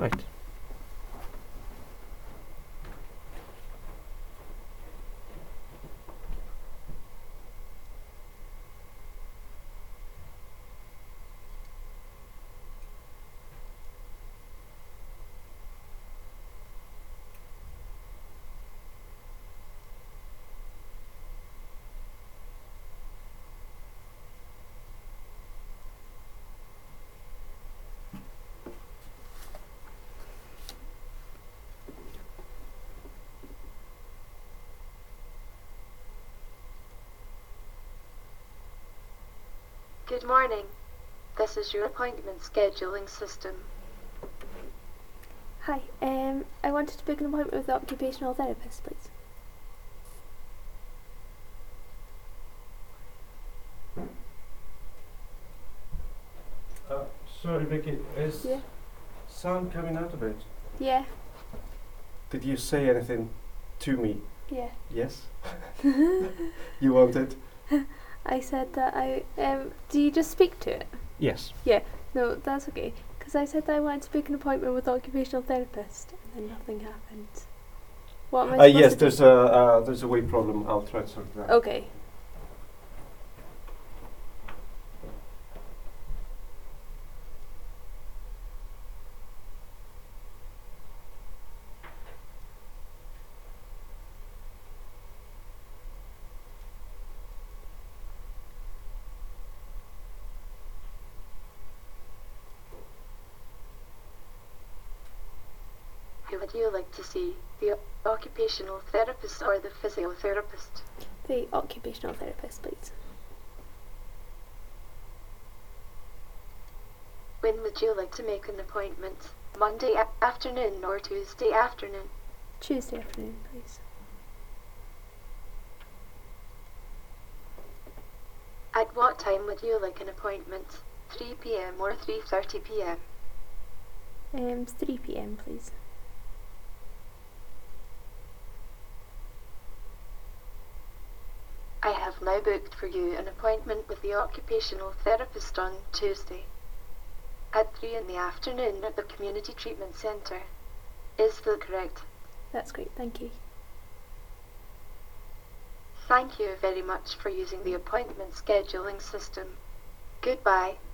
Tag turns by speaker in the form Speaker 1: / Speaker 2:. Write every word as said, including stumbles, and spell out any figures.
Speaker 1: Right.
Speaker 2: Good morning. This is your appointment scheduling system.
Speaker 3: Hi, um, I wanted to book an appointment with the occupational therapist, please.
Speaker 1: Uh, sorry, Vicky. Is
Speaker 3: Yeah.
Speaker 1: sound coming out of it?
Speaker 3: Yeah.
Speaker 1: Did you say anything to me?
Speaker 3: Yeah.
Speaker 1: Yes. You wanted?
Speaker 3: I said that I, um, do you just speak to it?
Speaker 1: Yes.
Speaker 3: Yeah. No, that's okay. Because I said that I wanted to book an appointment with the occupational therapist, and then nothing happened. What am I
Speaker 1: Uh,
Speaker 3: supposed
Speaker 1: yes,
Speaker 3: to
Speaker 1: there's
Speaker 3: do?
Speaker 1: a uh, there's a weight problem. I'll try to sort it out.
Speaker 3: Okay.
Speaker 2: Who would you like to see? The occupational therapist or the physiotherapist?
Speaker 3: The occupational therapist, please.
Speaker 2: When would you like to make an appointment? Monday a- afternoon or Tuesday afternoon?
Speaker 3: Tuesday afternoon, please.
Speaker 2: At what time would you like an appointment? three p m or three thirty p m?
Speaker 3: Um, three p m, please.
Speaker 2: I have now booked for you an appointment with the occupational therapist on Tuesday at three in the afternoon at the Community Treatment Centre. Is that correct?
Speaker 3: That's great, thank you.
Speaker 2: Thank you very much for using the appointment scheduling system. Goodbye.